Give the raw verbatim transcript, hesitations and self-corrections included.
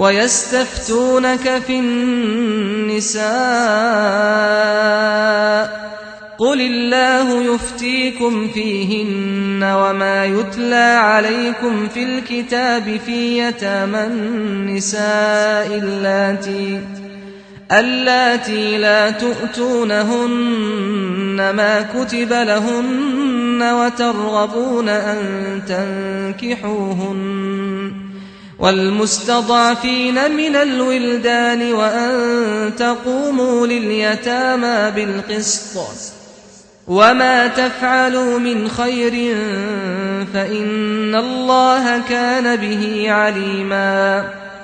ويستفتونك في النساء قل الله يفتيكم فيهن وما يتلى عليكم في الكتاب في يتامى النساء اللاتي اللاتي لا تؤتونهن ما كتب لهن وترغبون أن تنكحوهن والمستضعفين من الولدان وأن تقوموا لليتامى بالقسط وما تفعلوا من خير فإن الله كان به عليما